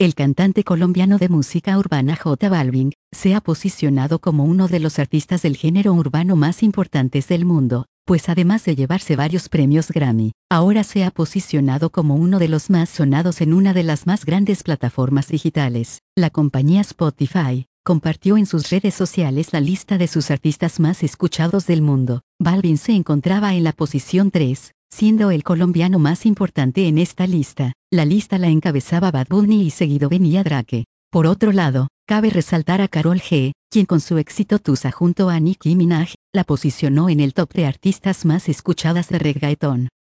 El cantante colombiano de música urbana J Balvin, se ha posicionado como uno de los artistas del género urbano más importantes del mundo, pues además de llevarse varios premios Grammy, ahora se ha posicionado como uno de los más sonados en una de las más grandes plataformas digitales. La compañía Spotify compartió en sus redes sociales la lista de sus artistas más escuchados del mundo. Balvin se encontraba en la posición 3, siendo el colombiano más importante en esta lista. La lista la encabezaba Bad Bunny y seguido venía Drake. Por otro lado, cabe resaltar a Karol G, quien con su éxito Tusa junto a Nicki Minaj, la posicionó en el top de artistas más escuchadas de reggaetón.